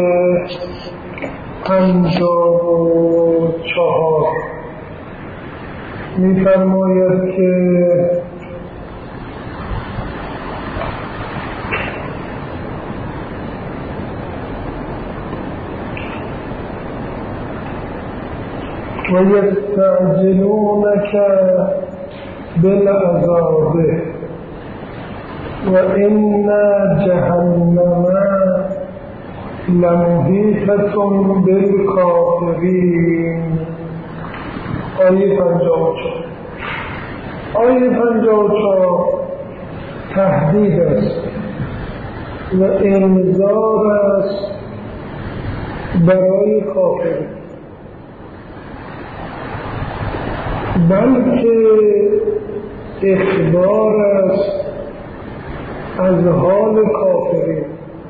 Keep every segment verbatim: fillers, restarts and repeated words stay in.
پنجاه و چهار می‌فرماید که وَيَسْتَعْجِلُونَكَ بِالْعَذَابِ وَإِنَّ جَهَنَّمَ لَمُحِيطَةٌ بِالْكَافِرِينَ. آیه پنجاه و چهار. آیه پنجاه و چهار تهدید است و انذار است برای کافرین، بلکه اخبار است از حال کافرین،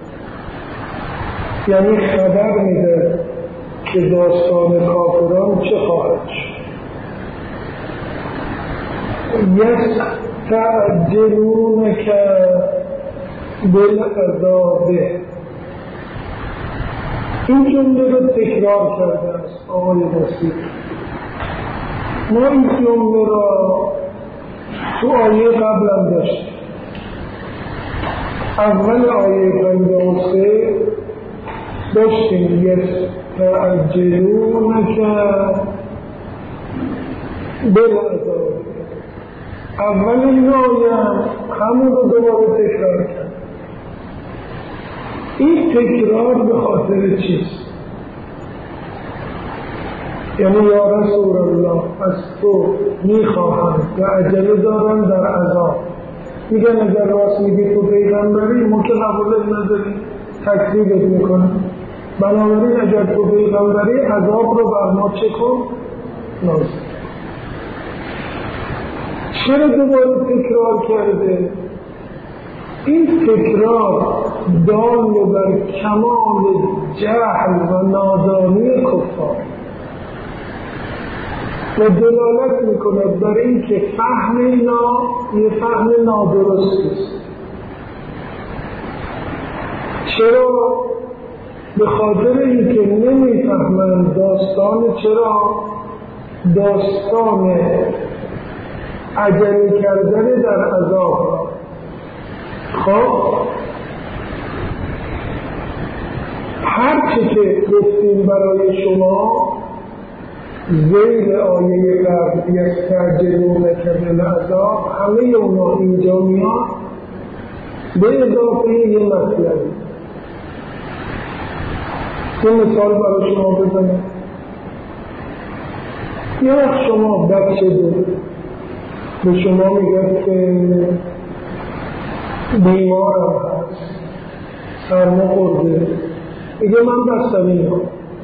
یعنی خبر میده که داستان کافران چه خواهد شد. یستعجلونک بالعذاب، این جمله رو تکرار کرده است آقای مسیح. ما این جمله را تو آیه قبلا داشتیم. اول آیه پنجاه و سه داشتیم یستعجلونک بالعذاب. اول این آیه همون رو دوباره تکرار کرد. این تکرار به خاطر چیست؟ یعنی یا رسول الله از تو میخواهم و عجله دارم در عذاب. میگن اگر راست میگی تو پیغمبری ما که قبول نداریم، تکذیبت میکنیم، بنابراین اگر تو پیغمبری عذاب رو بر ما چه کن؟ نازل. چرا دوباره تکرار کرده؟ این تکرار دال بر کمال جهل و نادانی کفار و دلالت میکند بر این که فهم اینا یه فهم نادرستی است. چرا؟ به خاطر اینکه نمیفهمند داستان چرا؟ داستان عجله کردن در عذاب. خب هر چی که گفتیم برای شما ذیل آیه قبل یستعجلونک بالعذاب، همه اونا اینجا میاد به اضافه یه مطلبی. یه مثال برای شما بزنم. یه وقت شما بچه دارید، به شما میگه که بیمارم هست، سرما خورده، میگه من بستنی هم.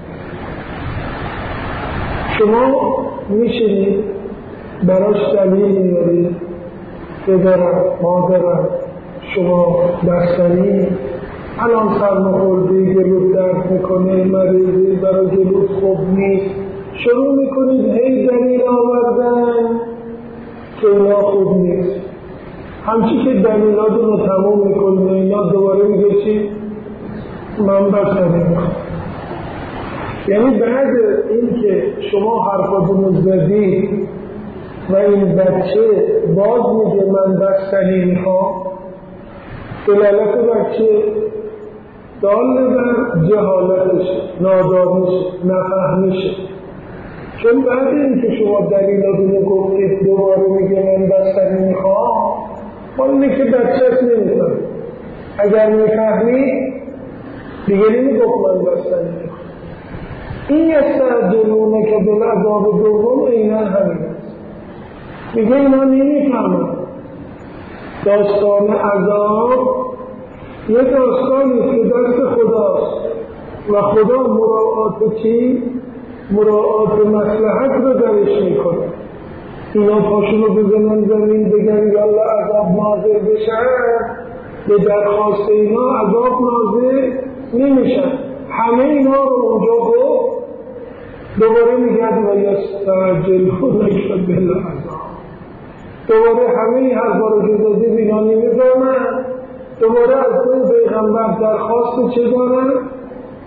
شما میشینید براش دلیل میارید که دارم مادرم شما بستنی، الان سرما خوردی، گلوت درد میکنه، مریضی، برای گلوت خوب نیست، شروع میکنید هی دلیل آوردن که اینا خوب نیست. همچی که دلیلاتون رو تموم میکنید اینا دوباره میگه چی؟ من بستنی میخوام. یعنی بعد این که شما حرفاتون رو زدید و این بچه باز میگه من بستنی میخوام، دلالت بچه دال بر جهالتش، نادانیش، نفهمیش. چون بعد این که شما دلیلاتون رو گفتید دوباره میگه من بستنی میخوام، حالا اینه که بچه‌ت نمیفهم. اگر میفهمی دیگه نمیگفت من بستنی میخوام. این یستعجلونک بالعذاب دوم عیناً همین است. میگه اینا نمیفهمن داستان عذاب یه داستانی که دست خداست و خدا مراعات چی؟ مراعات مصلحت رو درش میکنه. اینا پاشون رو بزنن زمین بگن یالا عذاب نازل بشن، به درخواست اینا عذاب نازل نمیشن. همه اینا رو اونجا گفت، دوباره میگن و یستعجلونک بالعذاب. دوباره همه این حرفا رو که زدید اینا نمیفهمن، دوباره از اون پیغمبر درخواست چه دارن؟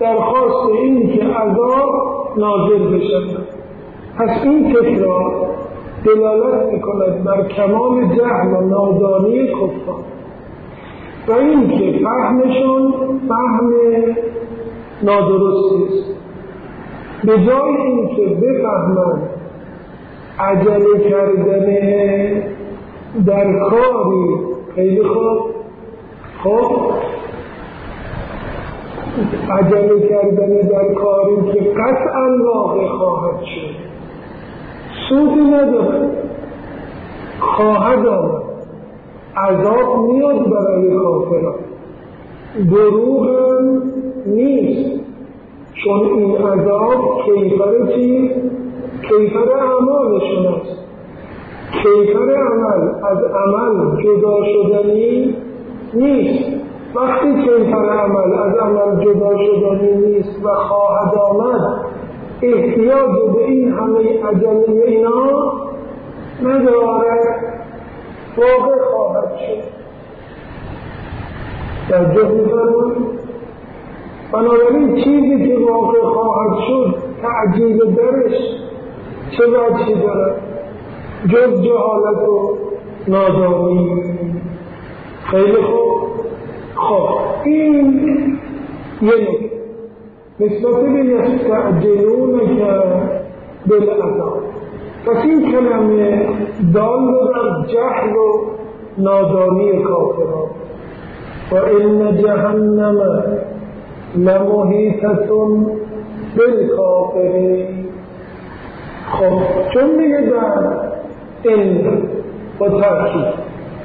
درخواست این که عذاب نازل بشود. پس این تکرار دلالت میکند بر کمال جهل و نادانی کفار و این که فهمشون فهم نادرستی است. به جای این که بفهمند عجله کردن در کاری خیلی خوب خب عجله کردن در کاری که قطعا واقع خواهد شد سودی نداره، خواهد آمد، عذاب میاد برای کافران، دروغ نیست، چون این عذاب کیفر چی؟ کیفر اعمالشون است. کیفر عمل از عمل جدا شدنی نیست. وقتی کیفر عمل از عمل جدا شدنی نیست و خواهد آمد، احتیاج به این همه عجله اینا ندارد، واقع خواهد شد. در جه می‌فرمایید بنابراین چیزی که واقع خواهد شد تعجیل درش چه وجهی دارد جز جهالت و نادانی. خیلی خوب. خب این یه نکته نسبت به یستعجلون که بالعذاب. پس این کلمه دال بر جهل و نادانی کافران. و ان جهنم لمحیطة بالکافرین. خب چون میگه در این با تاکید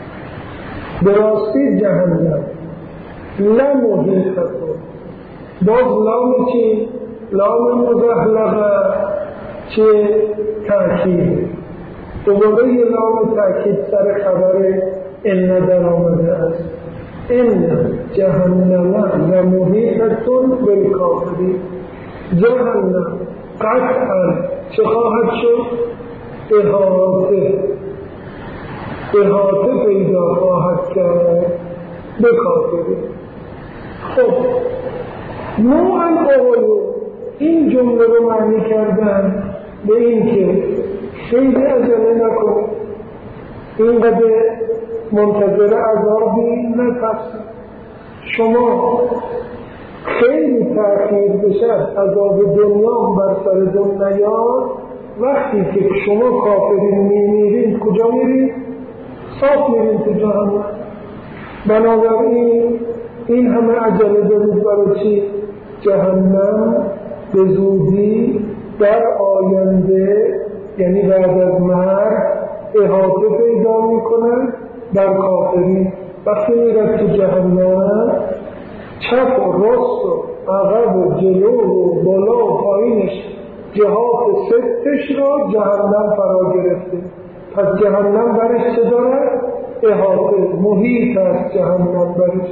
براستی جهنم لمحیطة، باز لام چی؟ لام مزحلقه چه تاکید، دوباره یه لام تاکید سر خبر ان در آمده است. ان جهنم لمحیطة بالکافرین. جهنم قطعا چه خواهد شد؟ احاطه احاطه پیدا خواهد کرد به کافرین. خب نوعا اولو این جمله رو معنی کردن به این که خیلی عجله نکن، اینقدر منتظر عذابی نترسید، شما خیلی تأخیر بشد عذاب دنیا بر سرتون نیاد، وقتی که شما کافرین میمیرین کجا میرین؟ صاف میرین تو جهنم. بنابراین این همه عجله دارید برای چی؟ جهنم به زودی در آینده یعنی بعد از مرگ احاطه پیدا میکنن بر کافرین. وقتی میرد تو جهنم چپ و راست و عقب و جلو و بالا و پایینش جهات ستش را جهنم فرا گرفته. پس جهنم برش چه داره؟ احاطه، محیط است جهنم برش.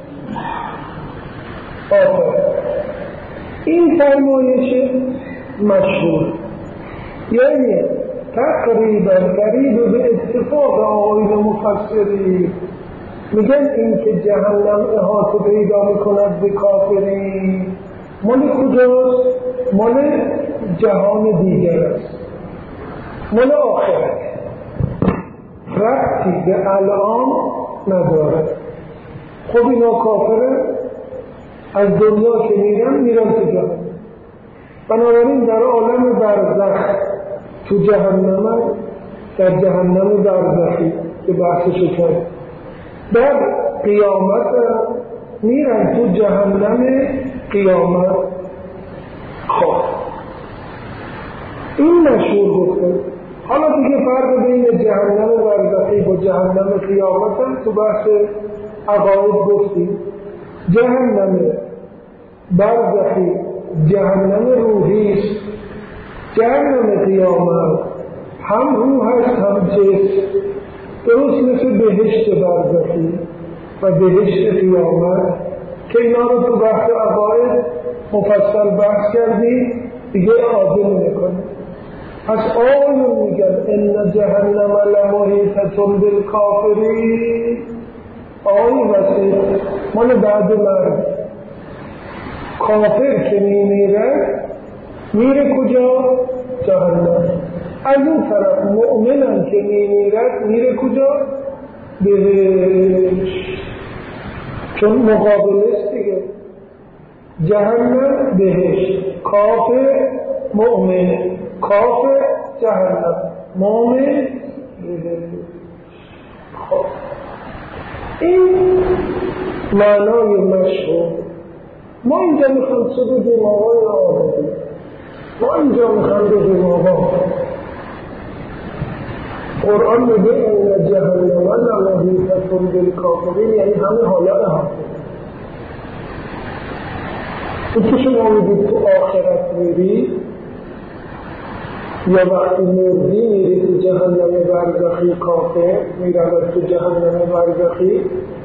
آخر این فرمایش مشهور، یعنی تقریبا قریب به اتفاق آقایون مفسری میگن این که جهنم احاطه پیدا میکند به کافرین مال کجاست؟ مال جهان دیگر است، مال آخرت، ربطی به الان ندارد. خب اینا کافره از دنیا که میرن میرن تو جهنم. بنابراین در عالم برزخ تو جهنم، در جهنم برزخی که بحثشو کرد، در قیامت میرن تو جهنم قیامت. خب این مشهور گفته. حالا دیگه فرق بین جهنم برزخی با جهنم قیامت هم تو بحث عقاید گفتیم. جهنم برزخی جهنم روحی است، جهنم قیامت هم روح است هم جسم، درست مثل بهشت برزخی و بهشت قیامت که اینا رو تو بحث عقاید مفصل بحث کردی، دیگه عادل نکنه. پس آقایون میگن ان جهنم لمحیطة بالکافرین. آقای وسیع مال بعد مرگ. کافر که میمیرد میره کجا؟ جهنم. از اون طرف مؤمنم که میمیرد میره کجا؟ بهشت. چون مقابلش دیگه، جهنم بهشت، کافر مؤمن، کافر جهنم، مؤمن. خب این معنای مشهور. ما اینجا میخوام چه بگیم آقای آبادی؟ ما اینجا میخوام بگیم آقا قرآن میگه این جهنم لمحیطة بالکافرین، یعنی همه حالا احاطه. این که شما میگید تو آخرت میری یا وقتی مردی میری تو جهنم برزخی، کافر میرود تو جهنم برزخی.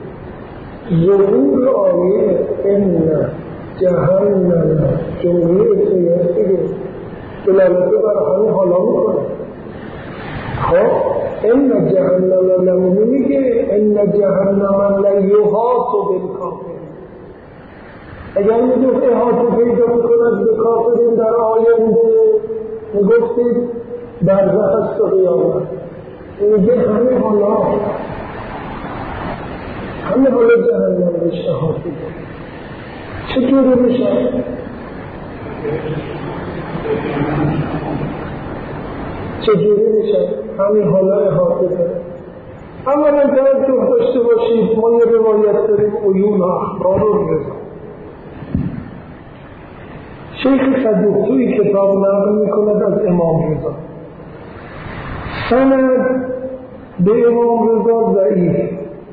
ظهور آیه ان جهنم جمعه سیاست دیگه دلالته برای همه حالا میکنه. خب ان جهنم لمحیطة میگه ان جهنم لیحاط بالکافرین. اگر میگفت احاطه پیدا میکند به کافرین در آینده میگفتید برزخ است و قیامت. میگه همه حالا همه حالا جهنم بهش احاطه کنه. چطوری میشه؟ چجوری میشه؟ همین حالا احاطه کنه. اما من توجه داشته باشید، ما یه روایت داریم عیون اخبار رو میرسیم. شیخ صدوق توی کتاب نقل میکند از امام رضا، سند به امام رضا ضعیف.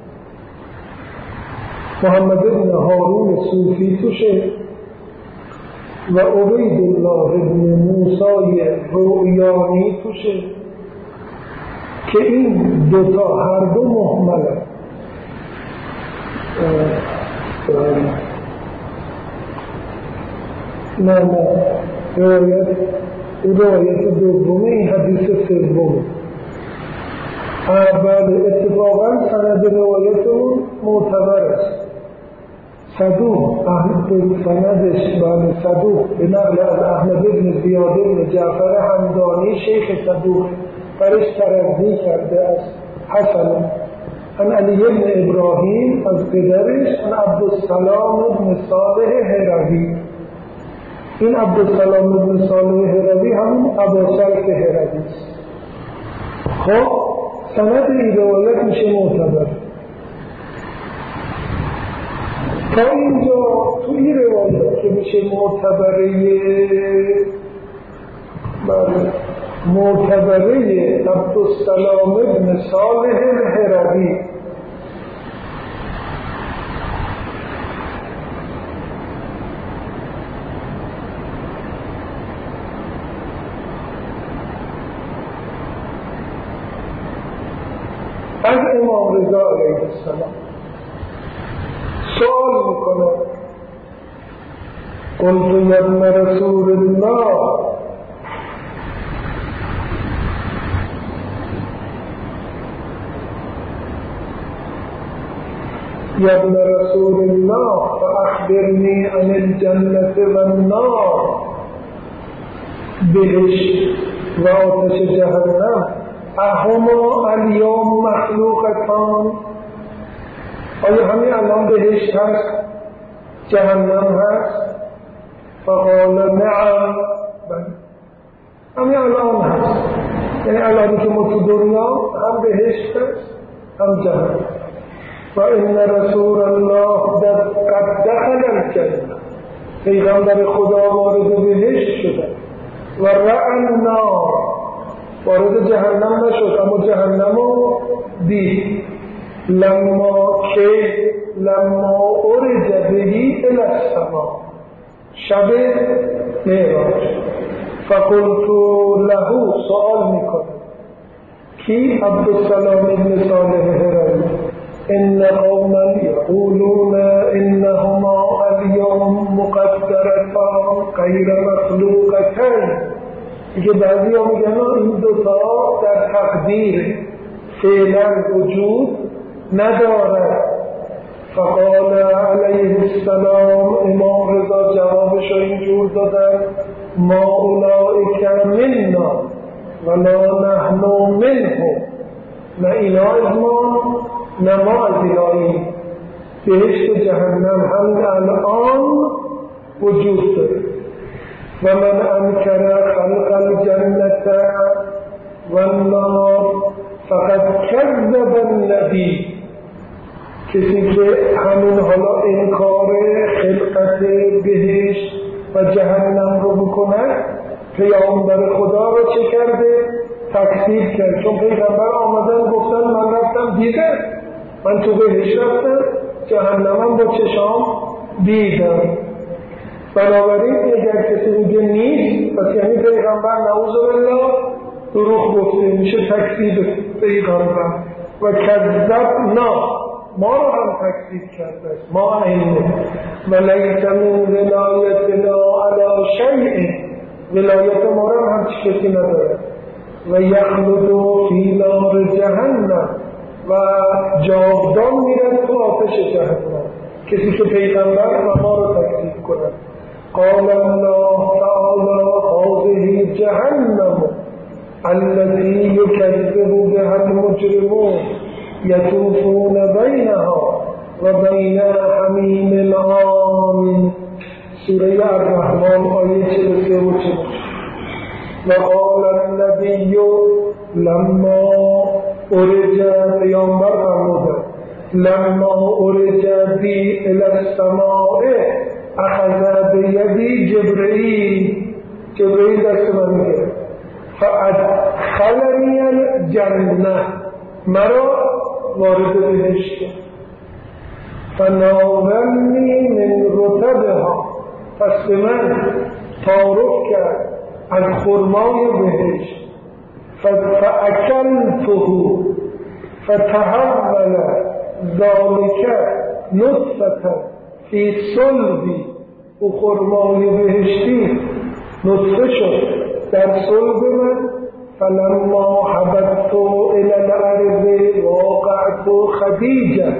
محمد بن هارون صوفی توشه و عبید الله بن موسی رؤیانی توشه که این دوتا هر دو محمله. نه نه روایت روایت دومه، این حدیث سومه. اول اتفاقا سند روایت اون معتبر است. صدوق احمد سندش بله صدوق به نقل از احمد بن زیاد بن جعفر همدانی شیخ صدوق برش ترضی کرده است. حسن عن علی بن ابراهیم از پدرش عن عبدالسلام بن صالح هروی. این عبدالسلام بن صالح هروی همون ابو سلک هروی است. خب سند این روایت میشه معتبر. تا اینجا تو این روایت که میشه معتبره بله معتبره عبدالسلام بن صالح هروی. از امام رضا علیه السلام سوال میکنه قلت یا ابن رسول الله یا ابن رسول الله فاخبرنی عن الجنة والنار. بهشت و آتش جهنم اهما الیوم مخلوقتان، آیا همین الان بهشت هست جهنم هست؟ فقال نعم، همین الان هست. یعنی الان که ما تو دنیا هم بهشت هست هم جهنم. و این رسول الله قد دخل الجنه، پیغمبر خدا وارد بهشت شده. و رأى النار، وارد جهنم نشد اما جهنم رو دید. لما که لما ارج بهی الی السما، شب معراج. فقلت له، سؤال میکنه کی؟ عبدالسلام بن صالح هروی. ان قوما یقولون انهما الیوم مقدرتان غیر مخلوقتان. میگه بعضی ها میگن این دوتا در تقدیر فعلا وجود ندارد، فقال علیه السلام، امام رضا جوابش رو اینجور دادن: ما اولئک منا ولا نحن منهم. نه اینا از ما نه ما از ایناییم. بهشت جهنم هم الان وجود داره. و من انکر خلق الجنة و النار فقد کذب النبی. کسی که همین حالا انکار خلقت بهشت و جهنم رو بکنه، پیامبر خدا رو چه کرده؟ تکذیب کرد. چون پیغمبر آمدن گفتن من رفتم دیدم، من تو بهشت رفتم، جهنمم با چشام دیدم. بنابراین اگر کسی میگه نیست، پس یعنی پیغمبر نعوذ بالله دروغ گفته، میشه تکذیب پیغمبر. و کذبنا، ما رو هم تکذیب کرده، ما اینه. و لیس من ولایتنا علی شیء، ولایت ما رو هم چی کسی نداره. و یخلد فی نار جهنم، و جاودان میرن تو آتش جهنم کسی که پیغمبر و ما رو تکذیب کنه. قال الله تعالی هذه جهنم التي يكذب بها المجرمون یطوفون بینها و بین حمیم آن. سوره الرحمن آیه چهل و سه و چهل. و قال النبی لما ارج، پیامبر فرمودند لما ارج بی الی السماء اخذ بیدی جبرئیل، جبرئیل دست من میگه فادخلنی الجنه، مرا وارد بهشت کرد. فناولنی من رطبها، پس به من تعارف کرد از خرمای بهشت. فاکلته فتحول ذلك نطفة فی صلبی، او خرمای بهشتی نطفه شد در صلب من. فلما حببت الى الارض وقعت خدیجه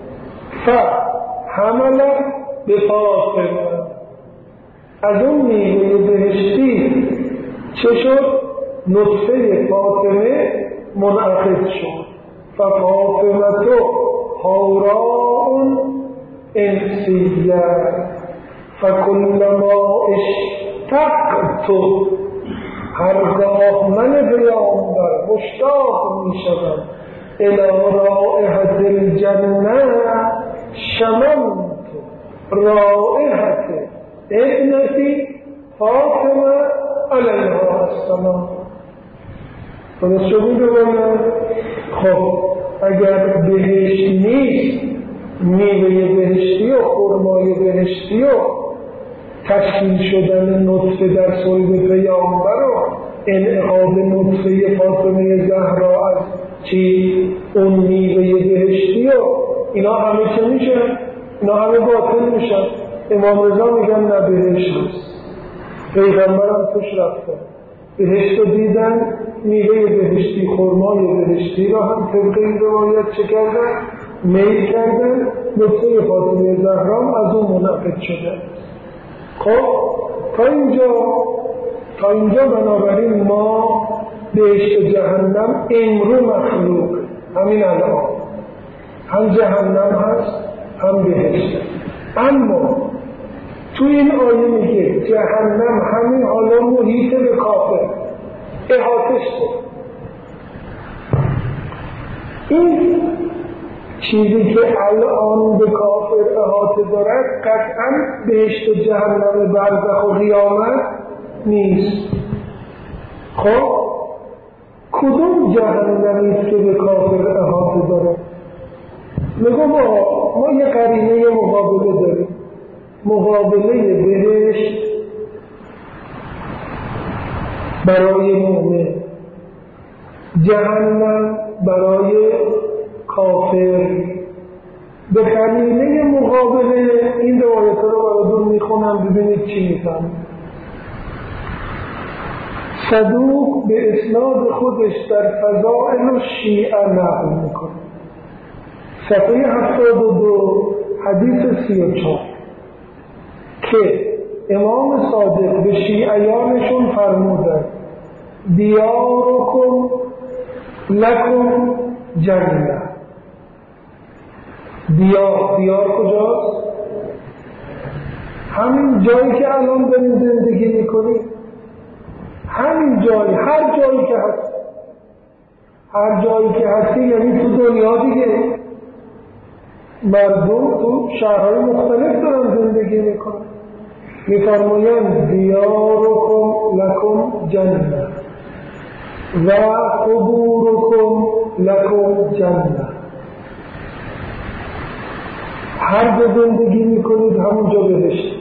فحمل بفاطمه. از اون میوه بهشتی چه شد؟ نطفه فاطمه منعقد شد. ففاطمه حوراء انسیه فکلما اشتقت، هرگاه من پیامبر مشتاق می شدم الی رائحة الجنه شممت رائحة ابنتی فاطمه علیها السلام. درست شدید بگم؟ خب اگر بهشت نیست، میوه بهشتی و خرمای بهشتی و تشکیل شدن نطفه در صلب پیامبر و انعقاد نطفه فاطمه زهرا از چی؟ اون میوه بهشتی و اینا همه چه میشن؟ اینا همه باطل میشن. امام رضا میگن نه بهشت هست، پیغمبرم توش رفتن، بهشت رو دیدن، میوه بهشتی خرمای بهشتی را هم طبق این روایت چه کردن؟ میل کردن. نطفه فاطمه زهرا از اون منعقد شده. خب تا اینجا تا اینجا بنابراین ما بهشت جهنم امرو مخلوق، همین الان هم جهنم هست هم بهشت. اما تو این آیه میگه جهنم همین حالا محیط به کافر، احاطش کن. این چیزی که الان به کافر احاطه دارد قطعا بهشت و جهنم برزخ و قیامت نیست. خب کدوم جهنمی است که به کافر احاطه دارد؟ میگو ما ما یه قرینه مقابله داریم، مقابله بهشت برای مؤمن، جهنم برای کافر. به قرینه مقابله این روایت رو براتون میخونم ببینید چی میفهمید. صدوق به اسناد خودش در فضائل شیعه نقل میکنه. صفحه هفتاد و دو حدیث سی و چهار که امام صادق به شیعیانشون فرمودن دیارکم لکم جنه. دیار دیار کجاست؟ همین جایی که الان داریم زندگی میکنیم، همین جایی، هر جایی که هست، هر جایی که هستی یعنی تو دنیا دیگه. مردم تو شهرهای مختلف دارن زندگی میکنن. میفرمایند دیارکم لکم جنه و قبورکم لکم جنه. هر جا زندگی میکنید همونجا بهشت.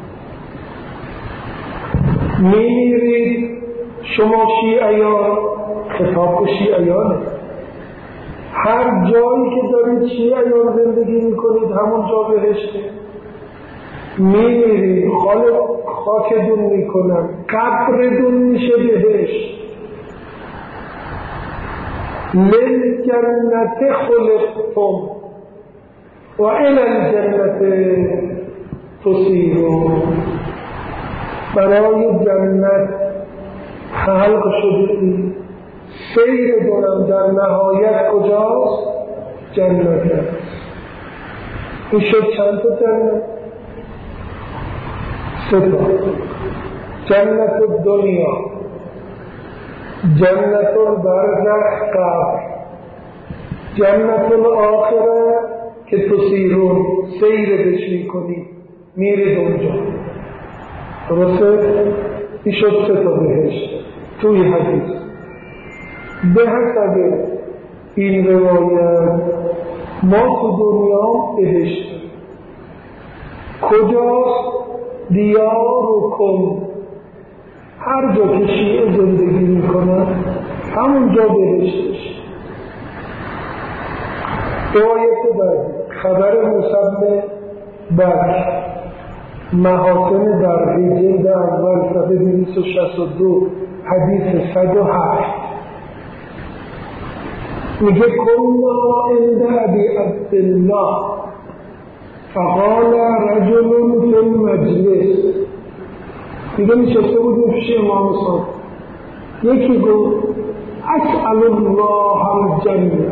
میرید شما شیعیان، خطاب به شیعیانه، هر جایی که دارید شیعیان زندگی میکنید همونجا بهشته. میمیرید خاکدون میکنن، قبردون میشه بهشت. للجنت خلقتم و الی الجنت تصیرون. برای جنت خلق شده ای، سیر دونم در نهایت کجاست؟ جنت است. این شد چند تا جنت؟ سه تا. جنت دنیا، جنت البرزخ قبر، جنت الاخره که تصیرون سیر بش میکنی میرید اونجا. درسته؟ این شد سه تا بهشت توی حدیث. به حسب این روایت ما تو دنیا بهشت کجاست؟ دیارکم، هر جا که شیعه زندگی میکنن همونجا بهشتش. روایت بعدی خبر مصب بکر محاسن درهی جلد اول صفحه دویست و شصت و دو حدیث صد و هفت میگه کنا عند ابی عبدالله فقال رجل فی المجلس. میگه نشسته بودیم پیش امام صادق، یکی گفت اسأل الله الجنه.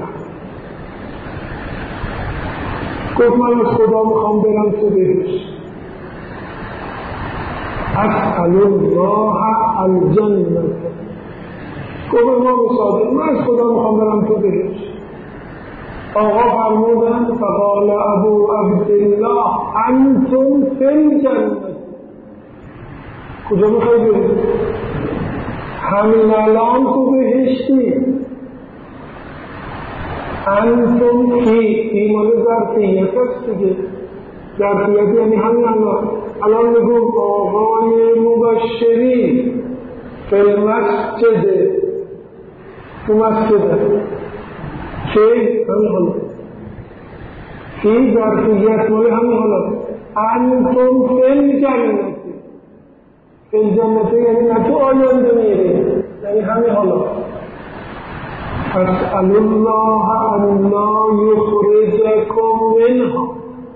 گفت من از خدا میخوام برم تو بهشت. اسأل الله الجنه. گفت امام صادق من از خدا میخوام برم تو بهشت. آقا فرمودن فقال ابو عبدالله انتم فی الجنه. کجا میخوای برید؟ همین الان تو بهشتی. انتم فی ایمان ظرفیت است دیگه. ظرفیت یعنی همین الان. الان میگم آقای مبشری فی المسجد، تو مسجده که همین حالا فی ظرفیت مالی همین حالا. انتم فی الجنه، فی الجنه یعنی نه تو آینده میری، یعنی همین حالا. فاسأل الله ان لا یخرجکم منها.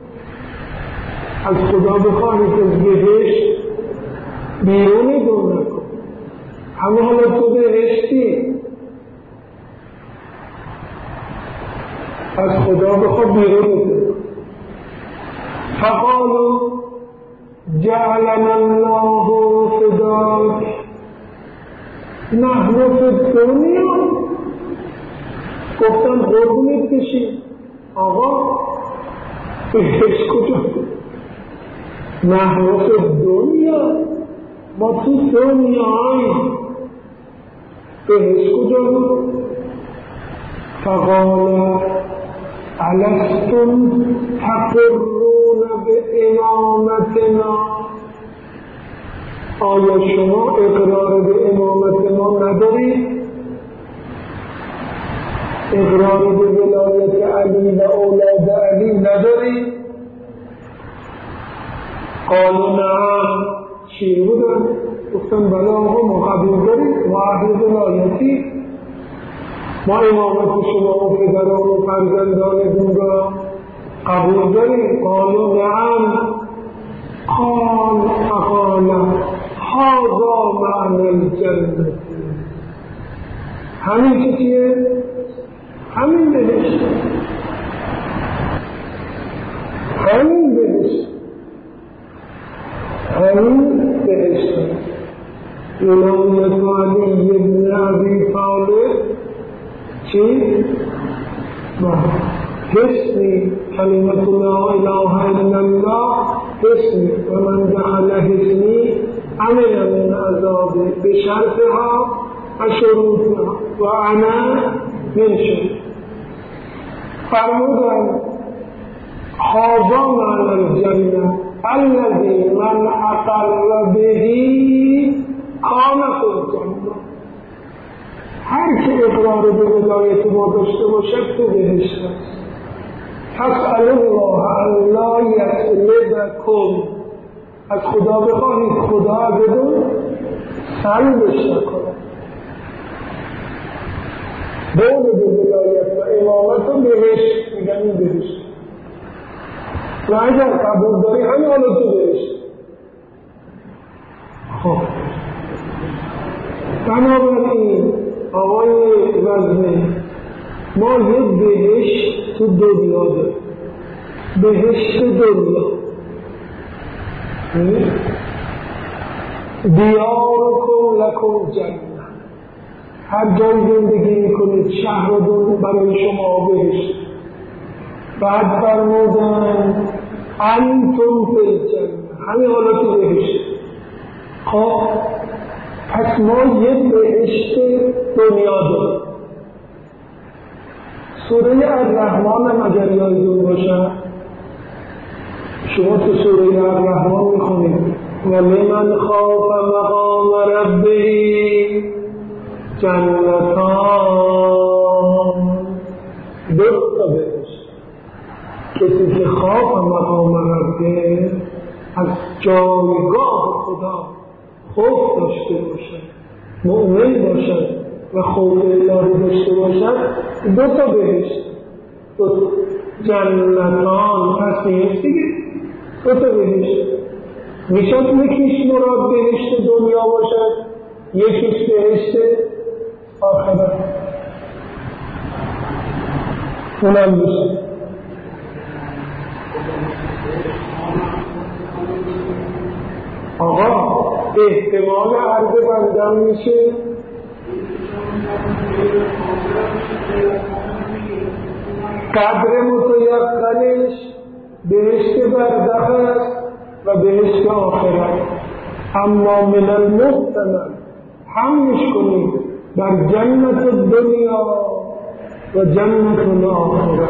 از خدا بخواهید از بهشت بیرونی دون نکن، همین حالا تو بهشتی. از خدا بخواد بیرونی دون. فقالوا جعلنا الله فداک نحن فی الدنیا. گفتن قربونت بشیم آقا بهشت کجا؟ نحن فی الدنیا، ما تو دنیاییم، بهشت کجا؟ فقال الستم تقرون بامامتنا. آیا شما اقرار به امامت ما ندارید؟ اقرار به ولایت علی و اولاد علی ندارید؟ قالوا نعم. شیعه بودن گفتن بله آقا ما قبول داریم، ما اهل ولایتی، ما امامت شما و پدران و فرزندانتون را قبول داریم؟ قالوا نعم. قال فقال هذا معنى الجنة. همین که چیه؟ همین بهشت، همین بهشت، همین بهشت. ولایت علی بن ابی طالب چی؟ حسنی کلمت لا اله الا الله حسنی و من دخل حسنی امن من عذابه بشرطها و شروطها و انا من شد. فرمودن هذا معنی الجنة الذي من اقر به کانت الجنة. هر که اقرار به ولایت ما داشته باشد تو بهشت است. فاسأل الله ان لا یسلبکم. از خدا بخواهید خدا بدون سلبش نکنه. دون به ولایت و امامت و بهشت میگن این بهشت. و اگر قبول داری همین حالا تو بهشت. خب بنابراین آقای وزنی ما یه بهشت تو دنیا داریم، بهشت دنیا. دیارکم لکم جنة. هر جای زندگی میکنید شهر و دنیا برای شما بهشت. بعد فرمودن انتم فی الجنة، همین حالا تو بهشت. خب پس ما یه بهشت دنیا داریم. سوره الرحمن هم اگر یادتون باشه، شما تو سوره الرحمن میخونید ولمن خاف مقام ربه جنتان. دو تا بهشت. کسی که خاف مقام ربه از جایگاه خدا خوف داشته باشد، مؤمن باشد و خوف الهی داشته باشد، دو تا بهشت، دو تا جنتان. پس نیست دیگه، دو تا بهشت. میشد یکیش مراد بهشت دنیا باشد، یکیش بهشت آخرت. اونم میشه. آقا احتمال عرض بندم میشه قدر متیقنش بهشت برزخ است و بهشت آخرت. اما من المحتمل حملش کنید بر جنت دنیا و جنت الاخره.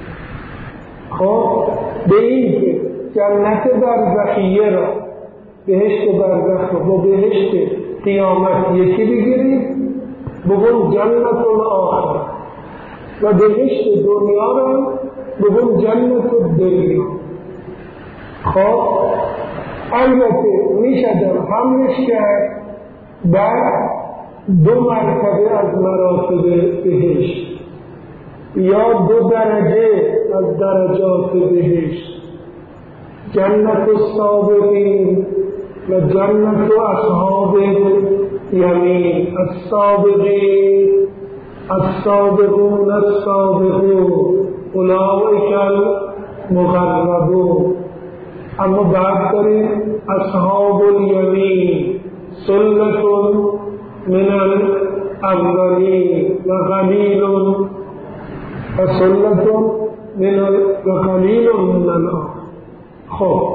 خب به این که جنت برزخیه را، بهشت برزخ را با بهشت قیامت یکی بگیرید، بگون جنت الاخره، و بهشت دنیا را بگون جنت دنیا. خب البته میشه حملش کرد بر دو مرتبه از مراتب بهشت یا دو درجه از درجات بهشت، جنت السابقین و جنت اصحاب یمین. السابقین السابقون السابقون اولئک المقربون. اما بعد داریم اصحاب الیمین ثلة من الاولین و قلیل و ثلة من و قلیل من الاخر. خب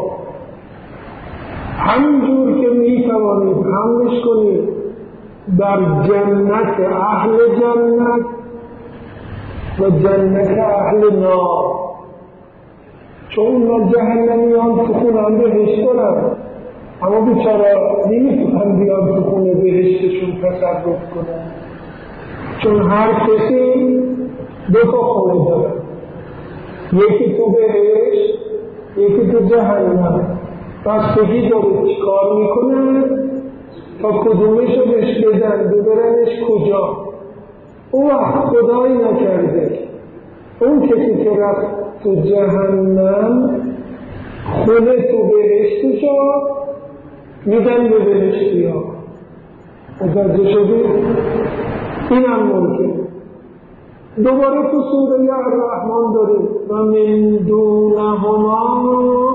همینجور که میتوانید حملش کنید در جنت اهل جنت و جنت اهل نار، چون اونا جهنمیان تو خونم بهشت دارن، اما بیچاره نمیتونن بیان تو خونه بهشتشون تصرف کنن، چون هر کسی دو تا خونه داره، یکی تو بهشت یکی تو جهنم. بستگی داره چی کار میکنه تا کدومش رو بهش بدن، ببرنش کجا. اون وقت خدایی نکرده اون کسی که رفت تو جهنم خونه تو بهشتی شد میدن به بهشتی ها. متوجه شدی؟ این هم ممکن. دوباره تو سوره الرحمن داریم و من دونهما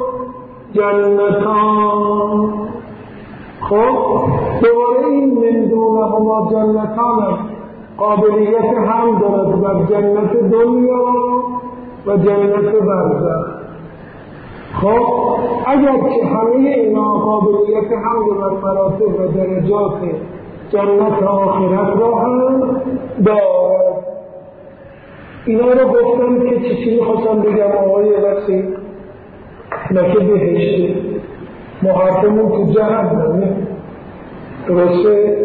جنتان. خب دوباره این من دونهما جنتان هم قابلیت هم دارد بر جنت دنیا و جنت برزخ. خب اگر که همه اینا قابلیت هم دارد مراتب و درجات جنت آخرت را هم دارد. اینا رو گفتم که چی چی میخواستم بگم آقای وسیع نکه بهشته محرمون تو جهنمه. درسته؟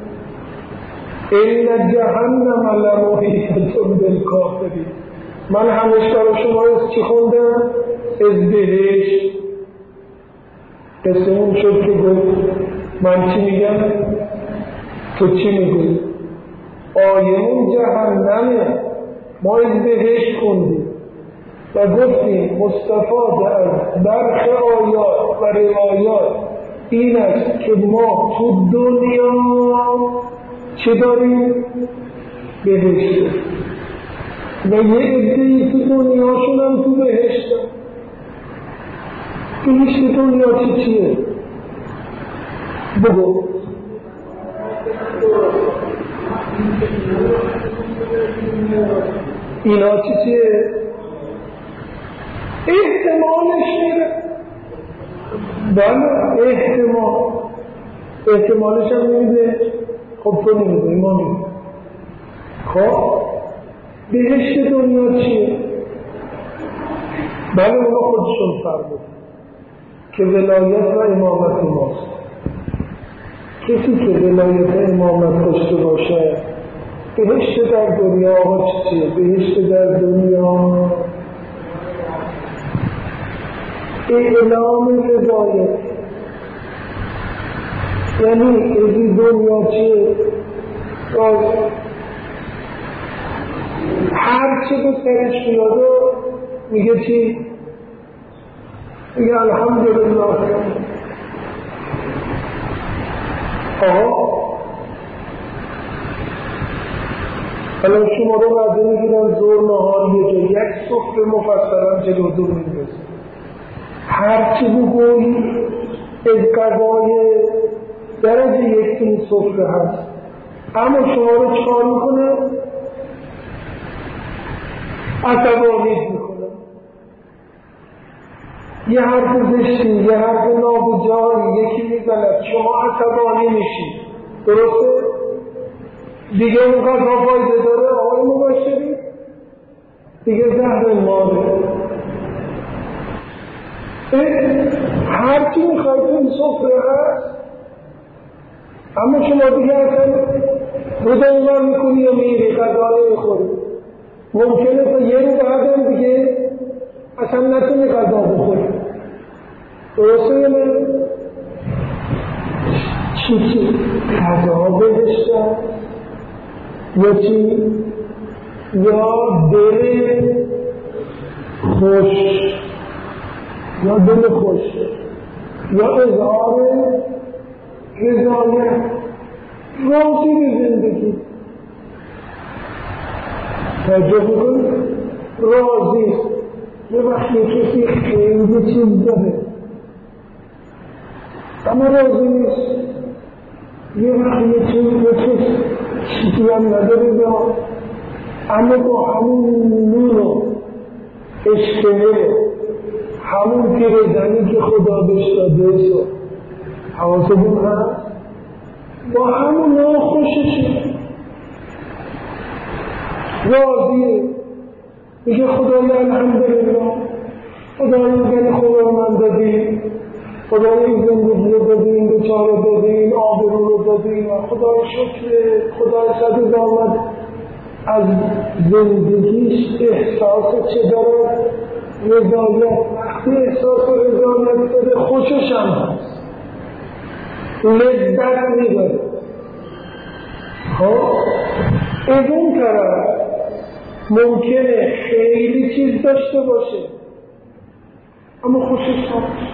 این جهنم لمحیط بالکافرین. من همیشه برای شما از چی خوندم؟ از بهشت. قسمون شد که گفت من چی میگم؟ تو چی میگوی؟ آیمون جهنمه. ما از بهشت خوندیم و گفتیم مستفاد از برخ آیات و روایات این است که ما تو دنیا چه داریم؟ بهشت. و یه عده‌ای تو دنیاشون هم تو بهشت. بهشت دنیا چی چیه؟ بگو. اینا چی چیه؟ احتمالش میره. بله احتمال احتمالش هم نمیده. خب تو نمیده ما میده. خب بهشت دنیا چیه؟ بله اونا خودشون فرمود که ولایت و امامت ماست. کسی که ولایت امامت داشته باشه بهشت در دنیا آقا چیه؟ بهشت در دنیا اعلام رضایت، یعنی این دنیا چیه؟ هر چی به سرش میاده میگه چی؟ میگه الحمدلله. آها الان شما رو وعده میگیرن زور نهار یه جا یک سفره مفصلا جلو دور میرسه. هرچی بگویی از قضای درجه یک این سفره هست، اما شما رو چکار میکنه؟ عصبانیت میکنه. یه حرف زشتی، یه حرف نابجایی یکی میزند، شما عصبانی میشید. درسته؟ دیگه اون قضا فایده داره آقای مبشری؟ دیگه زهر ماره. هرچی میخواید این سفره هست، اما شما دیگه اصلا رو دنبال میکنی یا میری قضا نمیخوری. ممکنه تا یه رو بعدم دیگه اصلا نتونی قضا بخوری. درسته یا نه؟ چی چی؟ قضا بهشتن یا چی؟ یا دل خوش، یا دل خوش، یا اظهار رضایت، راضی به زندگی. توجه بکن راضی. یه وقتی کسی خیلی چیز داره اما راضی نیست. یه وقتی یه چیز بچه چیزی هم نداره یا اما با همون نور و اشتهه همون پیرزنی که خدا بهش داده سو حواسمون هست با همون ناخوششه راضیه. میگه خدای الحمدلله، خدای این خدا من دادی، خدای این زندگی رو دادی، این بچاره دادی، این آبرو رو دادی، خدای شکر، خدای صد زامت از زندگیش احساس چه داره؟ رضایت. وقتی احساس رضایت داره خوشش هم هست، لذت میبره. خب از اون طرف ممکنه خیلی چیز داشته باشه اما خوشش نباشه.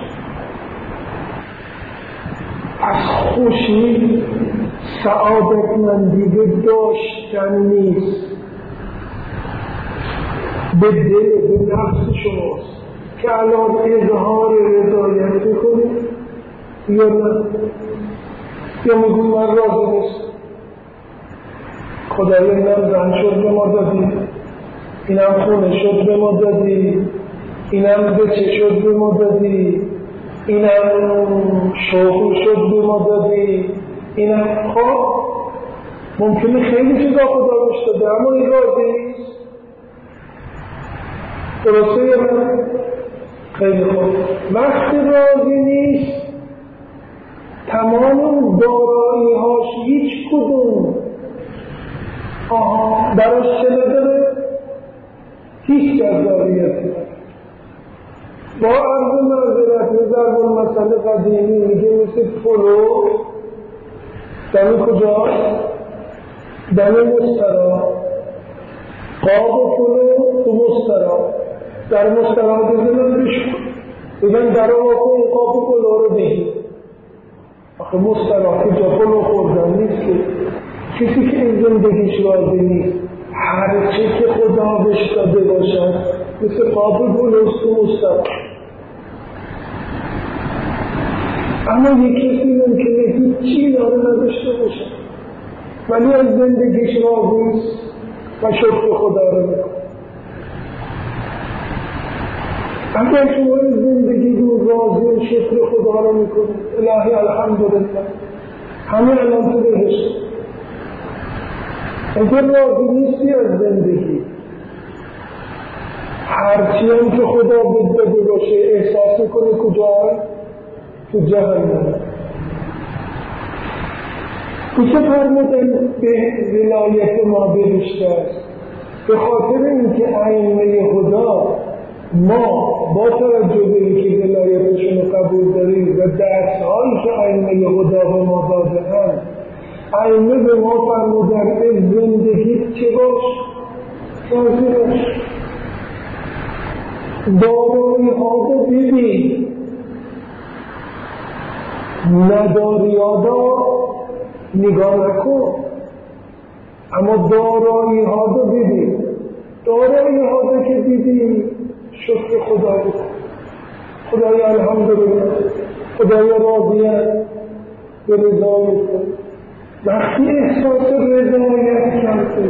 از خوشی سعادتمندی به داشتن نیست، به دل به نفس شماست که الان اظهار رضایت میکنید یا نه، یا میگوی من راضی نیست، خدای اینم زن شد به ما دادی، اینم خونه شد به ما دادی، اینم بچه شد به ما دادی، اینم شغل شد به ما دادی، اینم خب ممکنه خیلی چیزا خدا بهش داده اما این راضی نیست. درسته یا نه؟ خیلی خوب. وقتی راضی نیست تمام دارایی‌هاش هیچ کدوم آها براش چه نداره؟ هیچ جذابیتی. با عرض معذرت نظر به مسئله قدیمی میگه مثل پلو دمی کجاست؟ دمی مسترا، قاب پلو تو مسترا، در مسترا بزنن بشکن بگن در آقا این قاب پلو رو بگی. آخه مسترا که جا پلو خوردن نیست که کسی که این زندگیش راضی نیست هرچه که خدا بهش داده باشد مثل قاب پلوست تو مسترا. اما یک کسی ممکنه هیچی داره نداشته باشه ولی از زندگیش راضی نیست و شکر خدا رو میکنه. اگر شما زندگی رو راضی و شکر خدا رو میکنید الهی الحمدلله همه الان تو بهشت. اگر راضی نیستی از زندگی هرچی هم که خدا بده باشه احساس میکنه کجا؟ تو جهنم. کجا فرمودن به ولایت ما بهشت است؟ به خاطر اینکه ائمه خدا ما با توجه به اینکه ولایتشون رو قبول داریم و درس‌هایی که ائمه خدا به ما داده‌اند ائمه به ما فرمودن از زندگی چه باش؟ راضی باش. دارایی‌ها رو ببین، نداری‌ها نگاه نکن اما دارایی‌ها رو ببین. دارایی‌ها رو که دیدی شکر خدا بکن. خدای الحمدلله خدای راضیت به رضایت کن. وقتی احساس رضایت کرده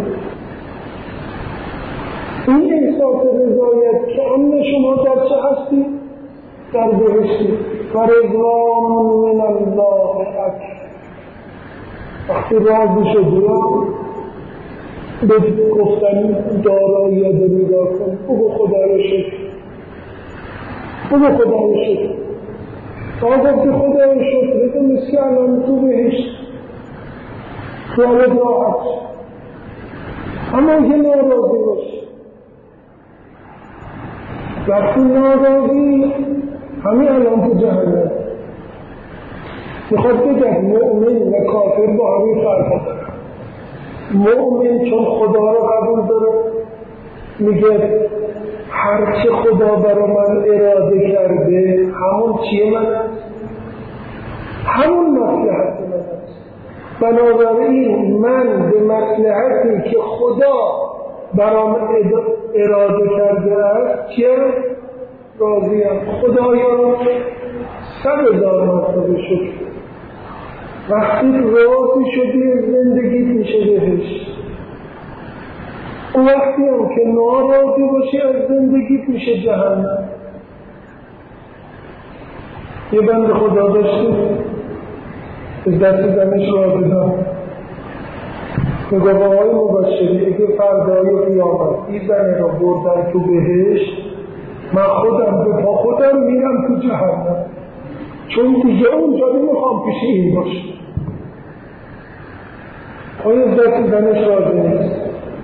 این احساس رضایت که امن شما در چه هستی؟ در بهشتی. و رضوان من الله اکبر. وقتی راضی شدی به گفتن دارایی رو نگاه کن بگو خدا رو شکر، بگو خدا رو شکر. تا گفتی خدا رو شکر بگو مثل الان تو بهشت خیالت راحت. اما اگه ناراضی باشی وقتی ناراضی همین الان تو جهنم. میخواد بگه مؤمن و کافر با همین فرق داره. مؤمن چون خدا رو قبول داره میگه هرچه خدا برای من اراده کرده همون چیه من است؟ همون مصلحت من است. بنابراین من به مصلحتی که خدا برام اراده کرده است چیه؟ راضیم. خدایا صد هزار مرتبه شکر. وقتی راضی شدی زندگیت میشه بهشت. اون وقتی هم که ناراضی باشی از زندگیت میشه جهنم. یه بند خدا داشتیم از دست زنش راضی دام میگه آقای مبشری اگه فردای قیامت این زنه را بردن تو بهشت من خودم به پا خودم میرم تو جهنم چون دیگه اونجا نمیخوام پیش این باشه. آیا از دست زنش راضی نیست؟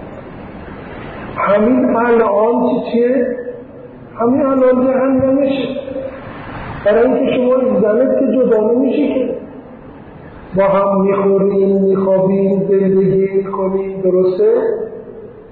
همین الان چی چیه؟ همین الان جهنمشه. برای اینکه شما زنت که جدا نمیشه که با هم میخوریم میخوابیم زندگی کنیم. درسته؟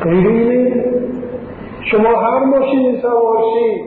غیر اینه شما هر ماشینی سوار شید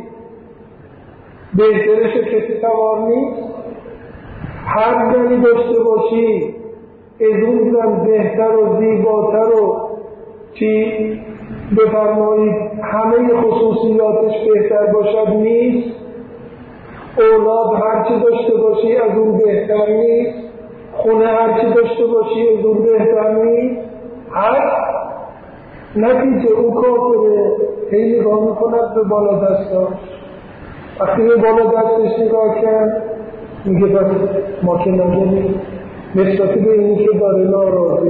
بهترش کسی سوار نیست. هر زنی داشته باشی از اون زن بهتر و زیباتر و چی بفرمایید همه خصوصیاتش بهتر باشد نیست. اولاد هرچی داشته باشی از اون بهتر نیست. خونه هرچی داشته باشی از اون بهتر نیست. هر نتیجه اون کافره هی نگاه میکند به بالا دستاش. وقتی به بالا دستش نگاه کرد میگه بس ما که نگه نسبتی به اینی که داره ناراضی.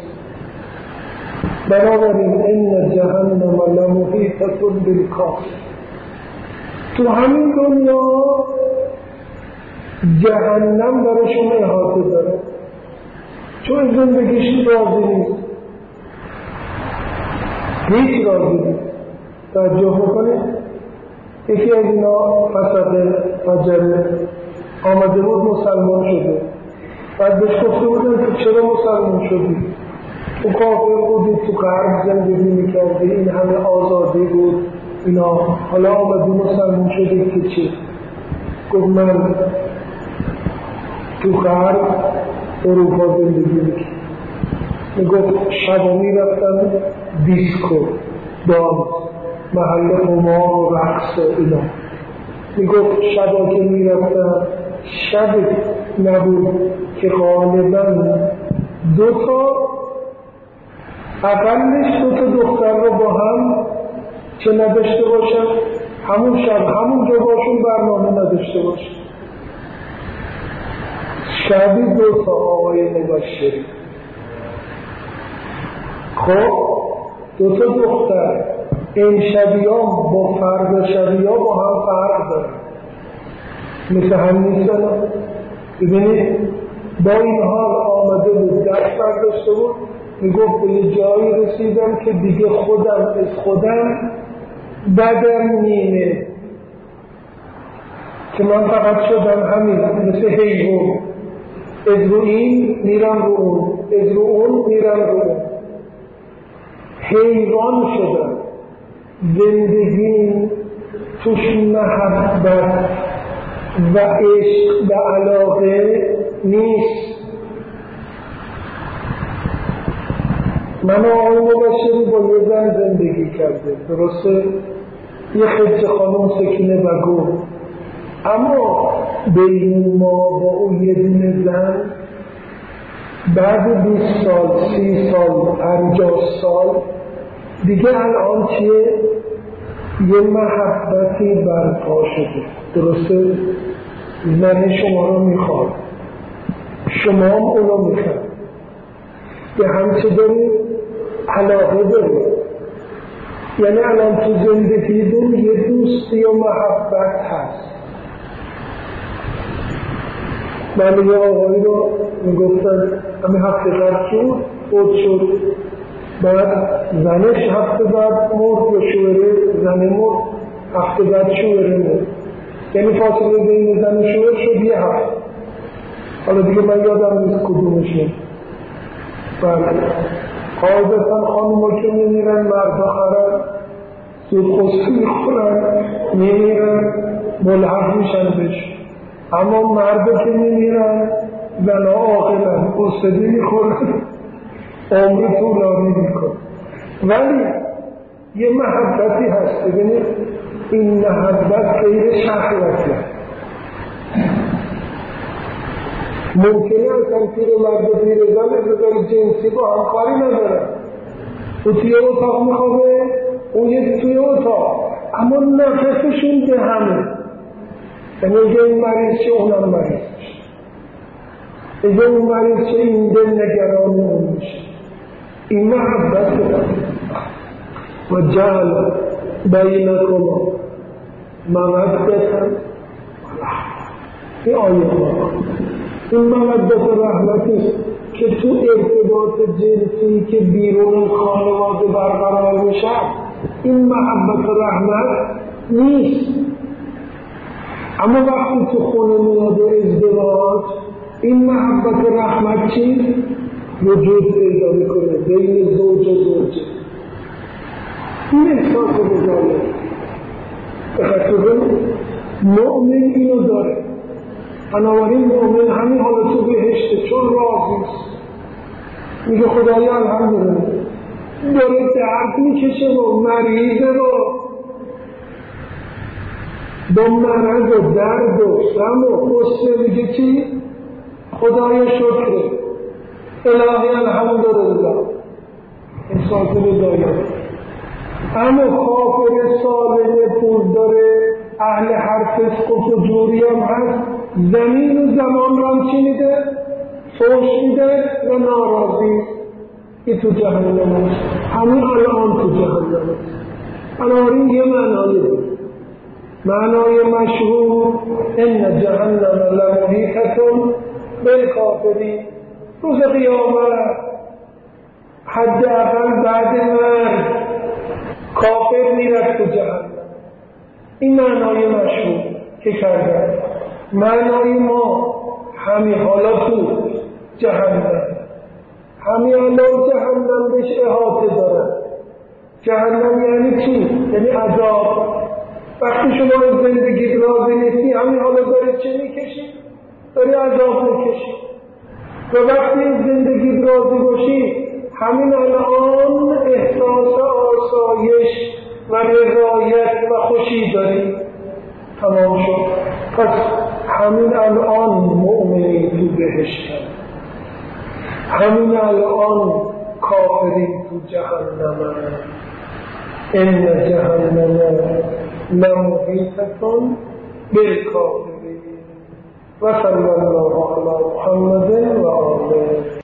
بنابراین این جهنم لمحیطة بالکافرین. تو همین دنیا جهنم براشون احاطه داره چون زندگیش راضی نیست، هیچ راضی نیست. توجه میکنید یکی از اینا فسقه فجره آمده بود مسلمان شده، بعد بهش گفته بودن که چرا مسلمان شدی؟ تو کافر بودی، تو غرب زندگی میکردی، این همه آزادی بود اینا، حالا آمدی مسلمان شده که چی؟ گفت من تو غرب اروپا زندگی میکردم. میگفت شبا میرفتن دیسکو، دانس، محل قمار و رقص و اینا. میگفت شبا که میرفتن شب نبود که غالبا دو تا اقلش دو تا دختر رو با هم چه نداشته باشن، همون شب همون جا باشون برنامه نداشته باشن. شبی دو تا آقای مبشری، خب دو تا دختر، این شبی ها با فرد شبی ها با هم فرق دارن، مثل هم نیستن. ببینید با این حال آمده بود دست برداشته بود میگفت به یه جایی رسیدم که دیگه خودم از خودم بدم نیمه که من فقط شدم همین مثل حیوان، از رو این میرم رو اون، از رو اون میرم رو اون، حیوان شدم. زندگی توش محبت و عشق و علاقه نیست. من و آقای مبشری با یه زن زندگی کرده، درسته؟ یه خدج خانم سکینه و گو، اما بین ما با اون یه دونه زن بعد بیست سال، سی سال، پنجاه سال دیگه الان چیه؟ یه محبتی برپا شده، درسته؟ زن شما رو میخواد، شما هم اونو میخواد، به همچه دارید علاقه دارید. یعنی الان تو زندگیتون یه دوستی و محبت هست. من یه آقایی رو میگفتن همین هفته بعد شد بود شد، بعد زنش هفته بعد مرد و شوهره زنه مرد هفته بعد شوهره مرد، یعنی فاصله بین زن و شوهر شد یه هفته. حالا دیگه من یادم نیست کدومشه. بله قاعدتا خانوما که میمیرن مردا خرن زود خسته میخورن میمیرن ملحق میشن بهش، اما مردا که میمیرن زنها عاقلن خستگی میخورن عمر طولانی میکن. ولی یه محبتی هست، ببینید این محبت غیر شهوتی. ممکنه اصلا پیر مرد و پیر زن ازدار جنسی با هم کاری ندارن، او توی اتاق میخوابه اون یه توی اتاق، اما نفسشون به همه. یعنی اگه این مریض چه اونم مریض میشه، اگه اون مریض چه این دل نگران اون میشه. این محبت و جعل بینکما مودة. این آیه ها این مودة رحمتی که تو ارتباط جنسی که بیرون خانواده برقرار میشه این محبت رحمت نیست. اما وقتی تو خونه میاد ازدواج این محبت رحمت چیست؟ وجود پیدا میکنه بین زوج و زوجه. این احساس رضایت به خاطر مؤمن اینو داره. بنابراین مؤمن همین حالا تو بهشته چون راضیست، میگه خدای الحمدلله، داره درد میکشه و مریضه رو با مرض و درد و غم و غصه میگه چی؟ خدای شکره، الهی الحمدلله، احساس رضایت. اما کافر صالح پول داره، اهل هر فسق و فجوری هم هست، زمین و زمان را چی میده؟ فوش میده و ناراضی. این تو جهنم هست، همین الان تو جهنم هست. بنابراین یه معنای بود، معنای مشهور ان جهنم لمحیطة بالکافرین. روز قیامت حداقل بعد مرگ کافر میرد تو جهنم. این معنای مشهور که کردن. معنای ما همین حالا تو جهنم، همین الان جهنم بهش احاطه داره. جهنم یعنی چی؟ یعنی عذاب. وقتی شما از زندگی راضی نیستی، همین حالا داری چه میکشی؟ داری عذاب میکشی. و وقتی از زندگی راضی باشی، همین الان احساس آسایش و رضایت و خوشی داری. تمام شد. پس همین الان مؤمنی تو بهشت، همین الان کافری تو جهنم. ان جهنم لمحیطة بالکافرین. و صلی الله علی محمد و آله.